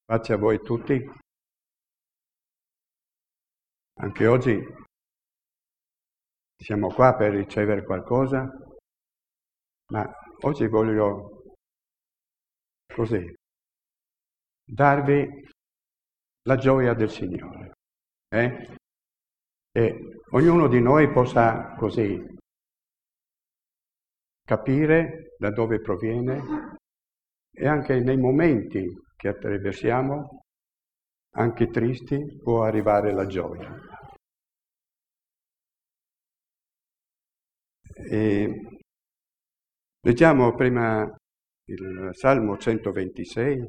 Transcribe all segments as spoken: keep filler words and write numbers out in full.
Pace a voi tutti. Anche oggi siamo qua per ricevere qualcosa, ma oggi voglio così darvi la gioia del Signore, eh? E ognuno di noi possa così capire da dove proviene e anche nei momenti che attraversiamo, anche tristi, può arrivare la gioia. E leggiamo prima il Salmo centoventisei.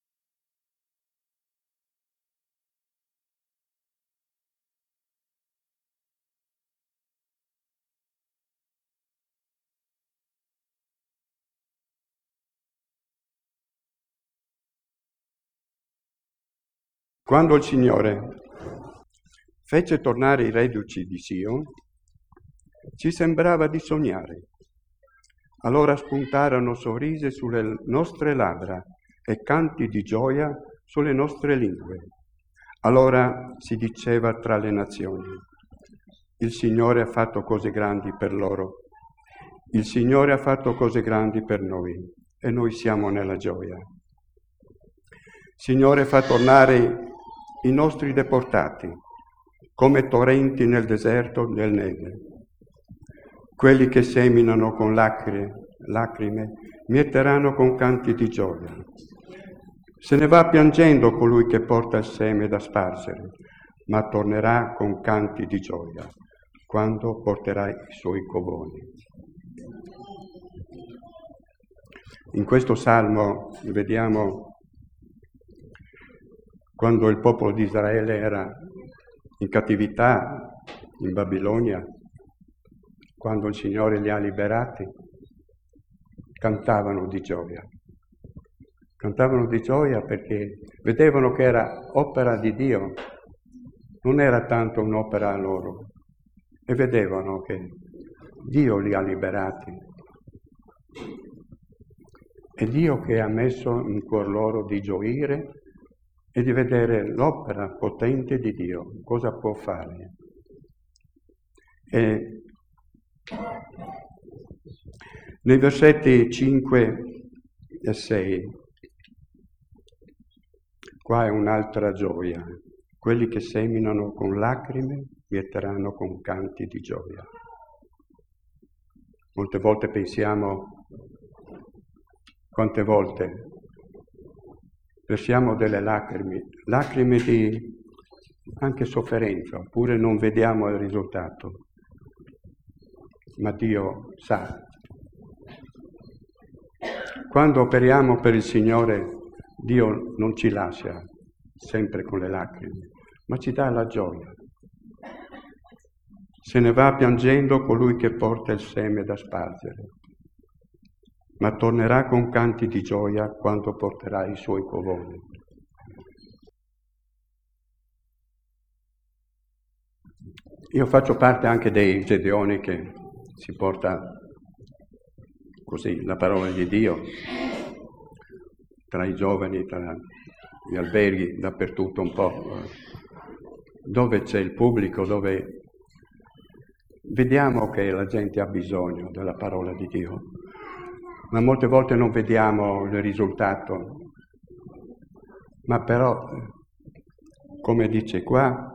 Quando il Signore fece tornare i reduci di Sion, ci sembrava di sognare. Allora spuntarono sorrisi sulle nostre labbra e canti di gioia sulle nostre lingue. Allora si diceva tra le nazioni: il Signore ha fatto cose grandi per loro. Il Signore ha fatto cose grandi per noi e noi siamo nella gioia. Signore, fa tornare i nostri deportati come torrenti nel deserto del neve. Quelli che seminano con lacrime, lacrime mieteranno con canti di gioia. Se ne va piangendo colui che porta il seme da spargere, ma tornerà con canti di gioia quando porterà i suoi covoni. In questo salmo vediamo quando il popolo di Israele era in cattività in Babilonia, quando il Signore li ha liberati, cantavano di gioia. Cantavano di gioia perché vedevano che era opera di Dio, non era tanto un'opera loro, e vedevano che Dio li ha liberati. È Dio che ha messo in cuor loro di gioire e di vedere l'opera potente di Dio, cosa può fare. E nei versetti cinque e sei, qua è un'altra gioia. Quelli che seminano con lacrime mieteranno con canti di gioia. Molte volte pensiamo, quante volte versiamo delle lacrime, lacrime di anche sofferenza, oppure non vediamo il risultato. Ma Dio sa. Quando operiamo per il Signore, Dio non ci lascia sempre con le lacrime, ma ci dà la gioia. Se ne va piangendo colui che porta il seme da spargere, ma tornerà con canti di gioia quando porterà i suoi covoni. Io faccio parte anche dei Gedeoni che si porta così la parola di Dio tra i giovani, tra gli alberghi, dappertutto un po', dove c'è il pubblico, dove vediamo che la gente ha bisogno della parola di Dio, ma molte volte non vediamo il risultato. Ma però, come dice qua,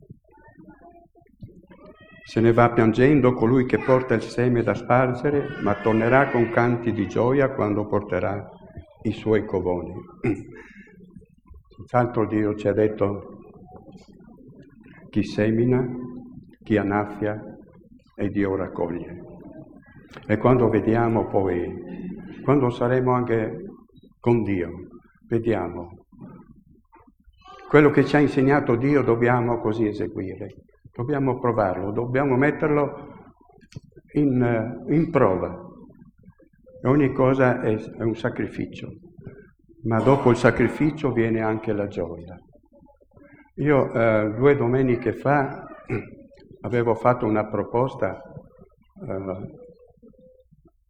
se ne va piangendo colui che porta il seme da spargere, ma tornerà con canti di gioia quando porterà i suoi covoni. Senz'altro Dio ci ha detto: chi semina, chi annaffia, e Dio raccoglie. E quando vediamo poi, quando saremo anche con Dio, vediamo quello che ci ha insegnato Dio, dobbiamo così eseguire. Dobbiamo provarlo, dobbiamo metterlo in, in prova. Ogni cosa è, è un sacrificio, ma dopo il sacrificio viene anche la gioia. Io eh, due domeniche fa avevo fatto una proposta eh,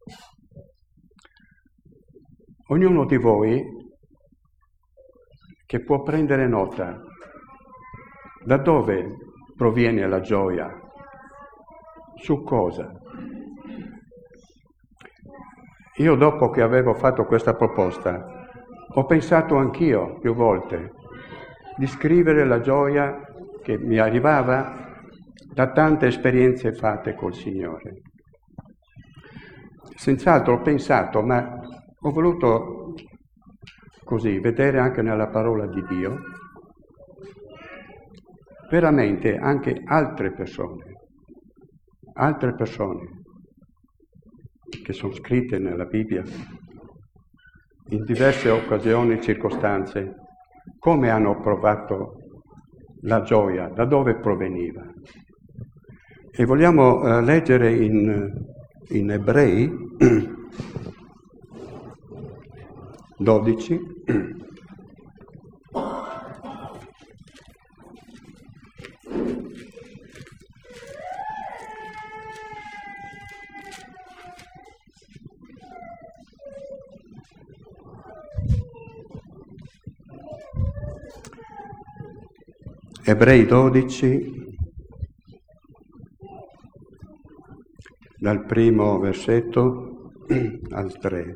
ognuno di voi che può prendere nota. Da dove proviene la gioia? Su cosa? Io dopo che avevo fatto questa proposta ho pensato anch'io più volte di scrivere la gioia che mi arrivava da tante esperienze fatte col Signore. Senz'altro ho pensato, ma ho voluto così vedere anche nella parola di Dio veramente anche altre persone, altre persone che sono scritte nella Bibbia in diverse occasioni e circostanze, come hanno provato la gioia, da dove proveniva. E vogliamo eh, leggere in, in Ebrei dodici, Ebrei dodici, dal primo versetto al tre.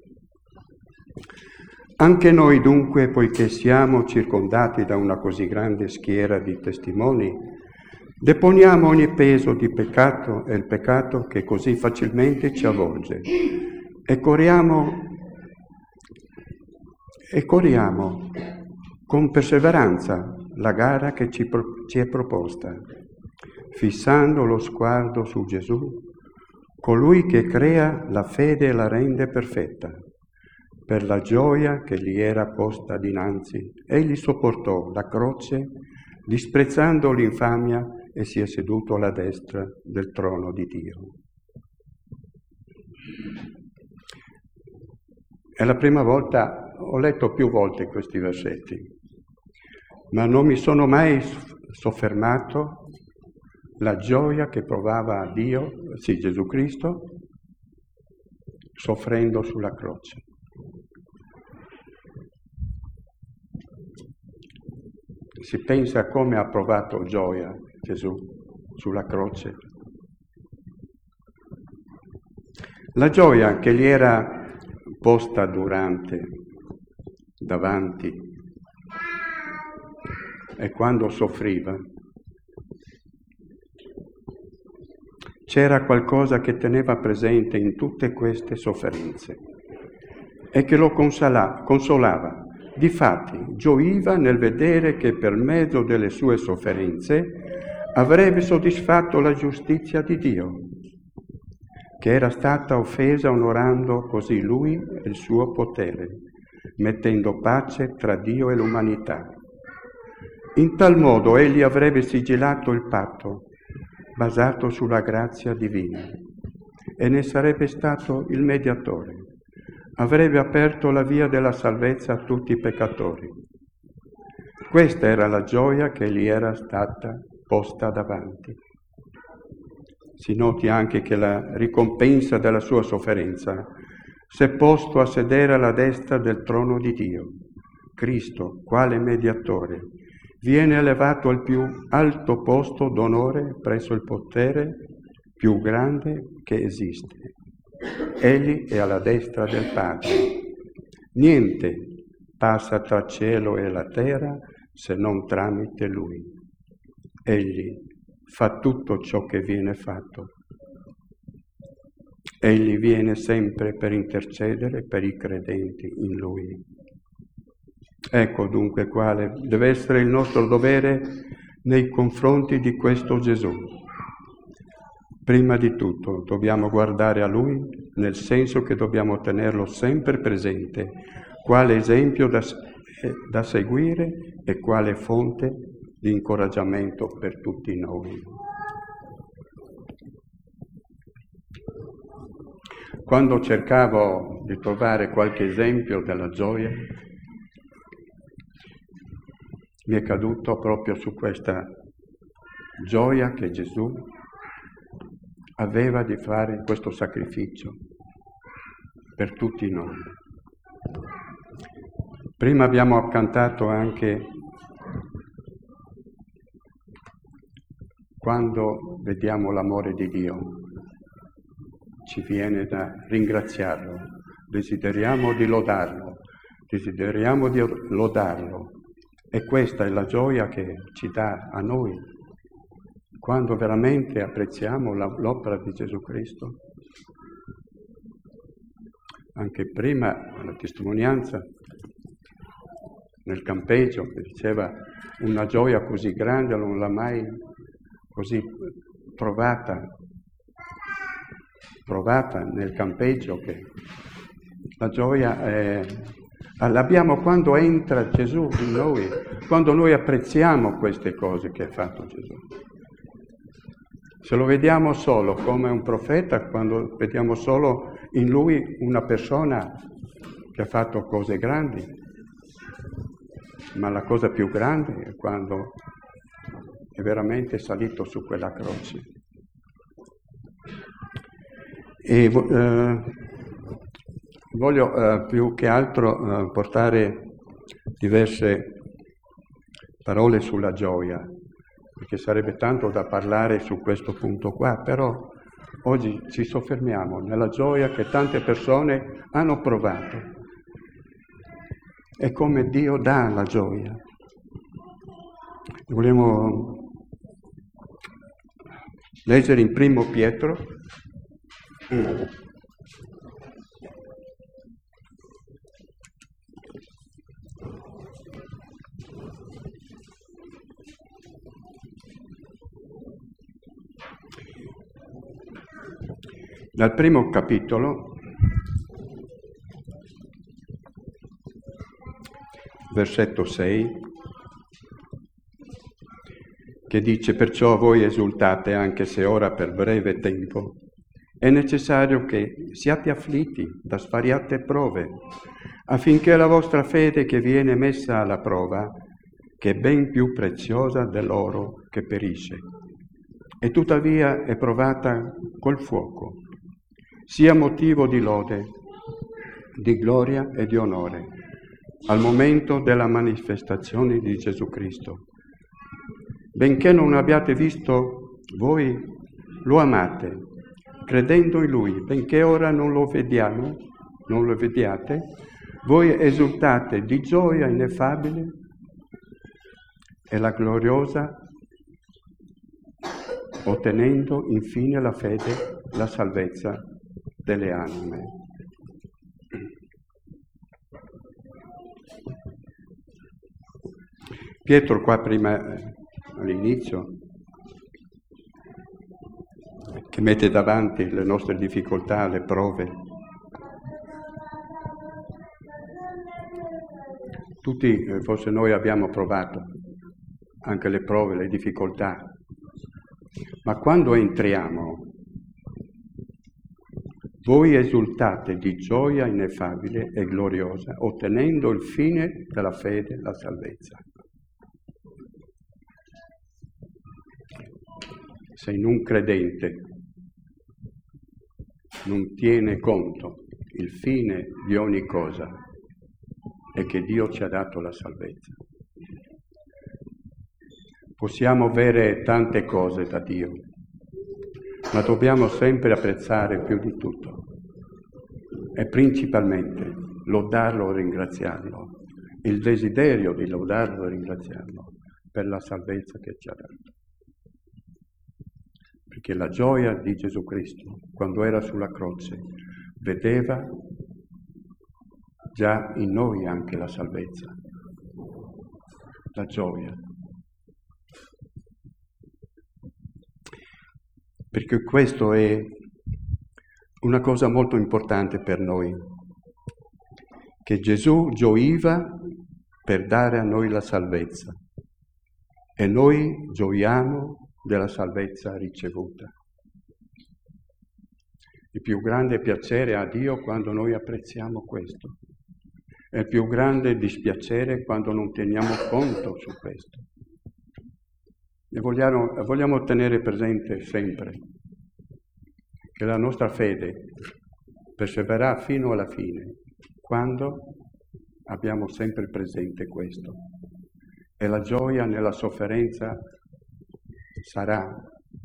Anche noi dunque, poiché siamo circondati da una così grande schiera di testimoni, deponiamo ogni peso di peccato e il peccato che così facilmente ci avvolge e corriamo, e corriamo con perseveranza la gara che ci, pro- ci è proposta, fissando lo sguardo su Gesù, colui che crea la fede e la rende perfetta. Per la gioia che gli era posta dinanzi, egli sopportò la croce, disprezzando l'infamia, e si è seduto alla destra del trono di Dio. È la prima volta, ho letto più volte questi versetti, ma non mi sono mai soffermato la gioia che provava Dio, sì, Gesù Cristo, soffrendo sulla croce. Si pensa a come ha provato gioia Gesù sulla croce. La gioia che gli era posta durante, davanti, e quando soffriva, c'era qualcosa che teneva presente in tutte queste sofferenze e che lo consola, consolava. Difatti, gioiva nel vedere che per mezzo delle sue sofferenze avrebbe soddisfatto la giustizia di Dio, che era stata offesa onorando così lui e il suo potere, mettendo pace tra Dio e l'umanità. In tal modo egli avrebbe sigillato il patto, basato sulla grazia divina, e ne sarebbe stato il mediatore. Avrebbe aperto la via della salvezza a tutti i peccatori. Questa era la gioia che gli era stata posta davanti. Si noti anche che la ricompensa della sua sofferenza si è posto a sedere alla destra del trono di Dio. Cristo, quale mediatore, viene elevato al più alto posto d'onore presso il potere più grande che esiste. Egli è alla destra del Padre. Niente passa tra cielo e la terra se non tramite Lui. Egli fa tutto ciò che viene fatto. Egli viene sempre per intercedere per i credenti in Lui. Ecco dunque quale deve essere il nostro dovere nei confronti di questo Gesù. Prima di tutto dobbiamo guardare a Lui, nel senso che dobbiamo tenerlo sempre presente, quale esempio da, da seguire e quale fonte di incoraggiamento per tutti noi. Quando cercavo di trovare qualche esempio della gioia, mi è caduto proprio su questa gioia che Gesù aveva di fare questo sacrificio per tutti noi, Prima abbiamo cantato anche quando vediamo l'amore di Dio, ci viene da ringraziarlo, desideriamo di lodarlo, desideriamo di lodarlo e questa è la gioia che ci dà a noi quando veramente apprezziamo la, l'opera di Gesù Cristo. Anche prima la testimonianza nel campeggio che diceva una gioia così grande non l'ha mai così provata, provata nel campeggio, che la gioia è, l'abbiamo quando entra Gesù in noi, quando noi apprezziamo queste cose che ha fatto Gesù. Se lo vediamo solo come un profeta, quando vediamo solo in lui una persona che ha fatto cose grandi, ma la cosa più grande è quando è veramente salito su quella croce. E eh, voglio eh, più che altro eh, portare diverse parole sulla gioia, perché sarebbe tanto da parlare su questo punto qua, però oggi ci soffermiamo nella gioia che tante persone hanno provato. È come Dio dà la gioia. Vogliamo leggere in primo Pietro dal primo capitolo, versetto sei, che dice: perciò voi esultate anche se ora per breve tempo è necessario che siate afflitti da svariate prove, affinché la vostra fede che viene messa alla prova, che è ben più preziosa dell'oro che perisce, e tuttavia è provata col fuoco, sia motivo di lode, di gloria e di onore, al momento della manifestazione di Gesù Cristo. Benché non abbiate visto, voi lo amate, credendo in Lui, benché ora non lo vediamo, non lo vediate, voi esultate di gioia ineffabile e la gloriosa, ottenendo infine la fede, la salvezza delle anime. Pietro qua prima, all'inizio, che mette davanti le nostre difficoltà, le prove. Tutti, forse noi abbiamo provato anche le prove, le difficoltà, ma quando entriamo, voi esultate di gioia ineffabile e gloriosa, ottenendo il fine della fede, la salvezza. Se in un credente non tiene conto il fine di ogni cosa è che Dio ci ha dato la salvezza. Possiamo avere tante cose da Dio, ma dobbiamo sempre apprezzare più di tutto e principalmente lodarlo e ringraziarlo, il desiderio di lodarlo e ringraziarlo per la salvezza che ci ha dato. Perché la gioia di Gesù Cristo, quando era sulla croce, vedeva già in noi anche la salvezza, la gioia. Perché questo è una cosa molto importante per noi, che Gesù gioiva per dare a noi la salvezza e noi gioiamo della salvezza ricevuta. Il più grande piacere a Dio quando noi apprezziamo questo, è il più grande dispiacere quando non teniamo conto su questo. E vogliamo, vogliamo tenere presente sempre che la nostra fede persevererà fino alla fine, quando abbiamo sempre presente questo. E la gioia nella sofferenza sarà.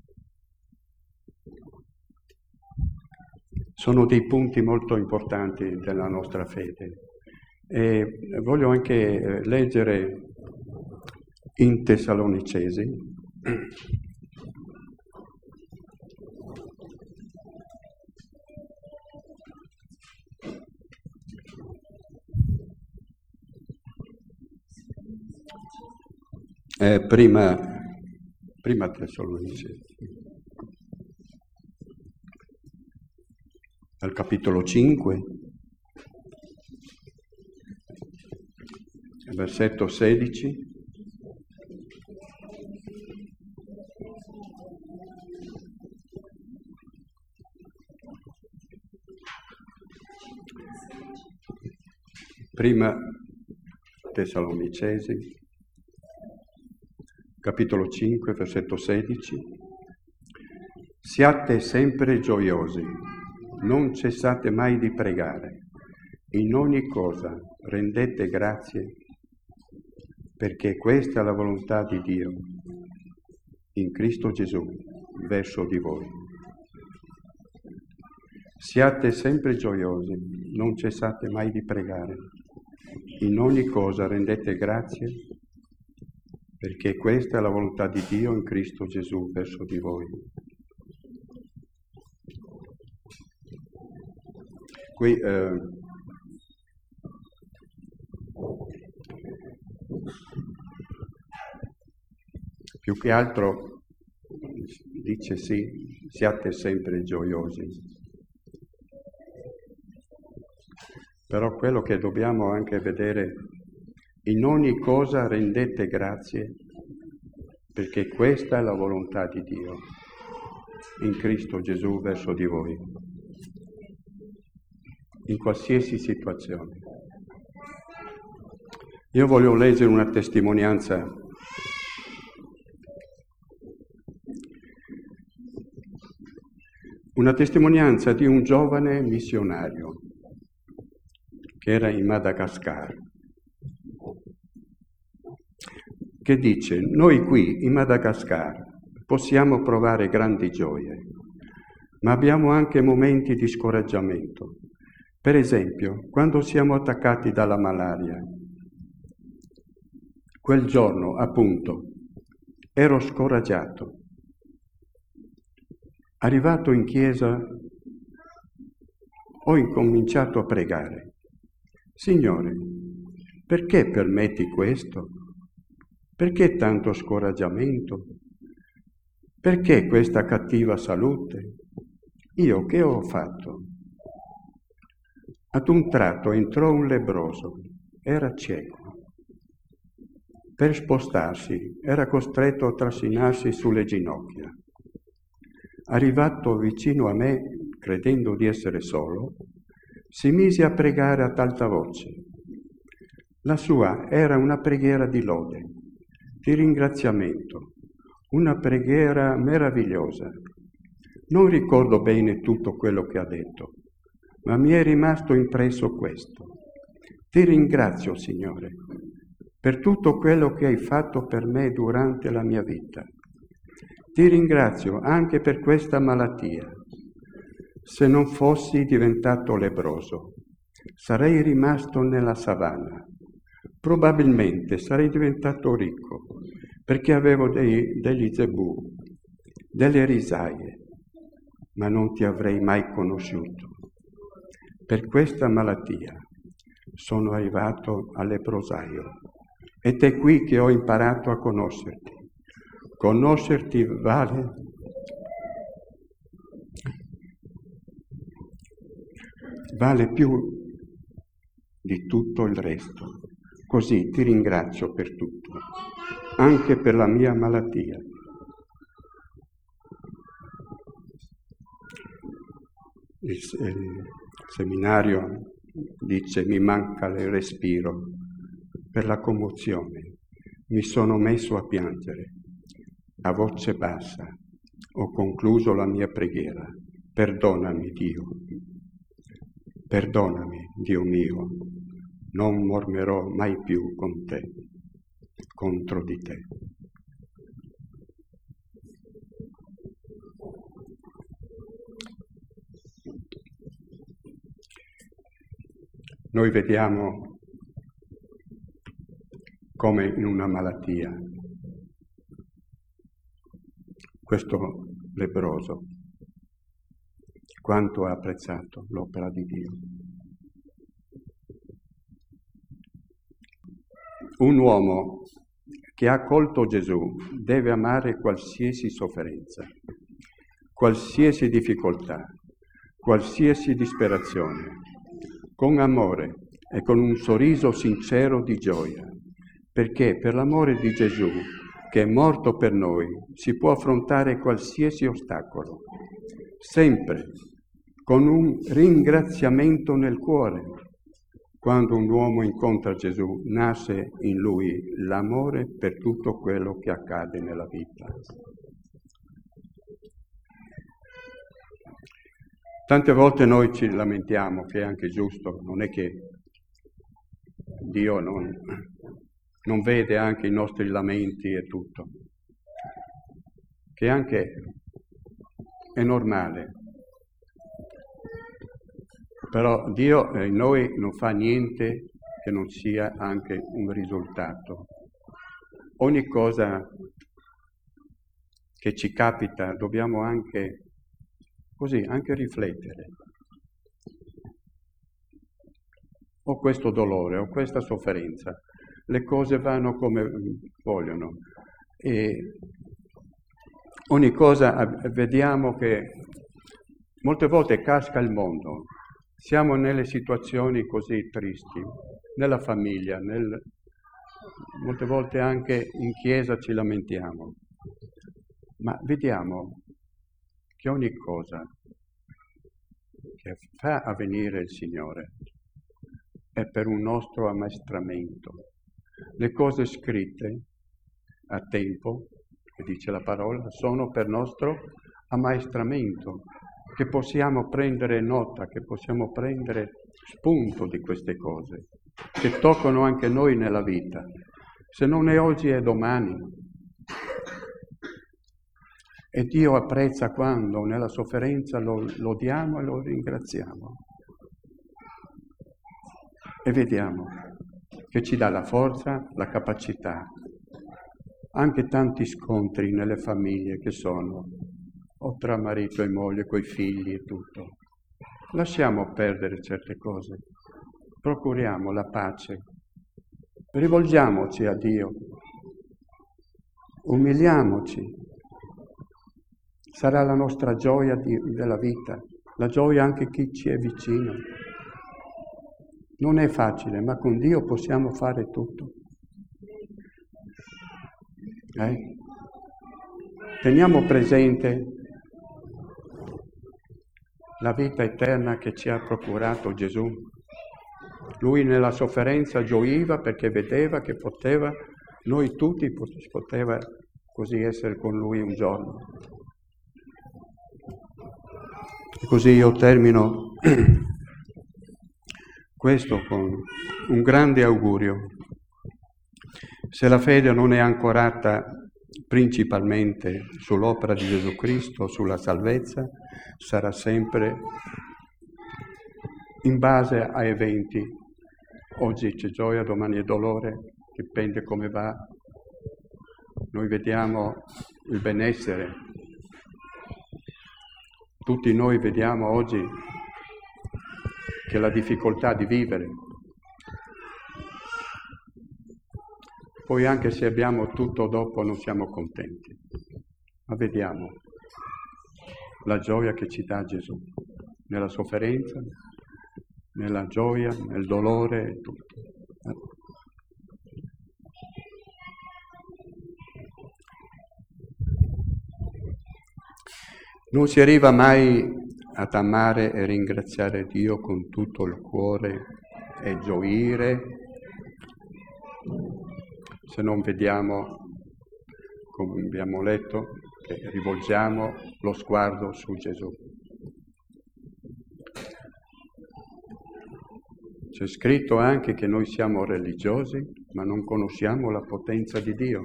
Sono dei punti molto importanti della nostra fede. E voglio anche leggere in Tessalonicesi eh, prima, prima Tessalonicesi al capitolo cinque, versetto sedici. Prima Tessalonicesi, capitolo cinque, versetto sedici. Siate sempre gioiosi, non cessate mai di pregare. In ogni cosa rendete grazie, perché questa è la volontà di Dio in Cristo Gesù verso di voi. Siate sempre gioiosi, non cessate mai di pregare. In ogni cosa rendete grazie, perché questa è la volontà di Dio in Cristo Gesù verso di voi. Qui eh, più che altro dice sì, siate sempre gioiosi. Però quello che dobbiamo anche vedere, in ogni cosa rendete grazie, perché questa è la volontà di Dio in Cristo Gesù verso di voi, in qualsiasi situazione. Io voglio leggere una testimonianza una testimonianza di un giovane missionario che era in Madagascar, che dice: noi qui in Madagascar possiamo provare grandi gioie, ma abbiamo anche momenti di scoraggiamento. Per esempio, quando siamo attaccati dalla malaria. Quel giorno, appunto, ero scoraggiato. Arrivato in chiesa, ho incominciato a pregare. Signore, perché permetti questo? Perché tanto scoraggiamento? Perché questa cattiva salute? Io che ho fatto? Ad un tratto entrò un lebbroso, era cieco. Per spostarsi era costretto a trascinarsi sulle ginocchia. Arrivato vicino a me, credendo di essere solo, si mise a pregare ad alta voce. La sua era una preghiera di lode, di ringraziamento, una preghiera meravigliosa. Non ricordo bene tutto quello che ha detto, ma mi è rimasto impresso questo. Ti ringrazio, Signore, per tutto quello che hai fatto per me durante la mia vita. Ti ringrazio anche per questa malattia. Se non fossi diventato lebbroso, sarei rimasto nella savana. Probabilmente sarei diventato ricco, perché avevo dei, degli zebù, delle risaie, ma non ti avrei mai conosciuto. Per questa malattia sono arrivato al leprosaio ed è qui che ho imparato a conoscerti. Conoscerti vale vale più di tutto il resto. Così ti ringrazio per tutto, anche per la mia malattia. Il, il seminario dice: mi manca il respiro per la commozione. Mi sono messo a piangere. A voce bassa ho concluso la mia preghiera. Perdonami, Dio. Perdonami, Dio mio, non mormerò mai più con te, contro di te. Noi vediamo come in una malattia questo lebbroso quanto ha apprezzato l'opera di Dio. Un uomo che ha accolto Gesù deve amare qualsiasi sofferenza, qualsiasi difficoltà, qualsiasi disperazione, con amore e con un sorriso sincero di gioia, perché per l'amore di Gesù, che è morto per noi, si può affrontare qualsiasi ostacolo, sempre con un ringraziamento nel cuore. Quando un uomo incontra Gesù, nasce in lui l'amore per tutto quello che accade nella vita. Tante volte noi ci lamentiamo, che è anche giusto, non è che Dio non, non vede anche i nostri lamenti e tutto, che anche è normale. Però Dio in noi non fa niente che non sia anche un risultato. Ogni cosa che ci capita dobbiamo anche così, anche riflettere. Ho questo dolore, ho questa sofferenza, le cose vanno come vogliono e ogni cosa vediamo che molte volte casca il mondo. Siamo nelle situazioni così tristi, nella famiglia, nel... molte volte anche in chiesa ci lamentiamo, ma vediamo che ogni cosa che fa avvenire il Signore è per un nostro ammaestramento. Le cose scritte a tempo, che dice la parola, sono per nostro ammaestramento, che possiamo prendere nota, che possiamo prendere spunto di queste cose, che toccano anche noi nella vita. Se non è oggi è domani. E Dio apprezza quando nella sofferenza lo lodiamo e lo ringraziamo. E vediamo che ci dà la forza, la capacità, anche tanti scontri nelle famiglie che sono, o tra marito e moglie, coi figli e tutto. Lasciamo perdere certe cose, procuriamo la pace, rivolgiamoci a Dio, umiliamoci. Sarà la nostra gioia di, della vita, la gioia anche chi ci è vicino. Non è facile, ma con Dio possiamo fare tutto. Eh? Teniamo presente la vita eterna che ci ha procurato Gesù. Lui nella sofferenza gioiva perché vedeva che poteva, noi tutti poteva così essere con Lui un giorno. E così io termino questo con un grande augurio. Se la fede non è ancorata principalmente sull'opera di Gesù Cristo, sulla salvezza, sarà sempre in base a eventi. Oggi c'è gioia, domani è dolore, dipende come va. Noi vediamo il benessere. Tutti noi vediamo oggi che la difficoltà di vivere. Poi anche se abbiamo tutto dopo non siamo contenti, ma vediamo la gioia che ci dà Gesù, nella sofferenza, nella gioia, nel dolore e tutto. Non si arriva mai ad amare e ringraziare Dio con tutto il cuore e gioire se non vediamo, come abbiamo letto, che rivolgiamo lo sguardo su Gesù. C'è scritto anche che noi siamo religiosi, ma non conosciamo la potenza di Dio.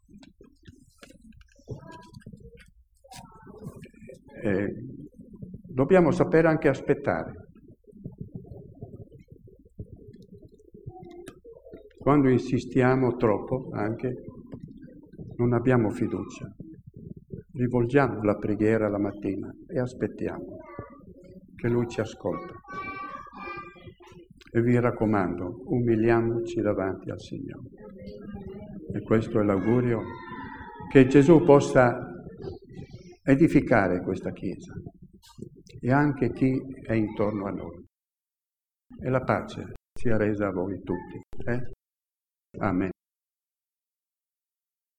E dobbiamo sapere anche aspettare. Quando insistiamo troppo anche, non abbiamo fiducia. Rivolgiamo la preghiera la mattina e aspettiamo che Lui ci ascolta. E vi raccomando, umiliamoci davanti al Signore. E questo è l'augurio, che Gesù possa edificare questa Chiesa e anche chi è intorno a noi. E la pace sia resa a voi tutti. Eh? Amen.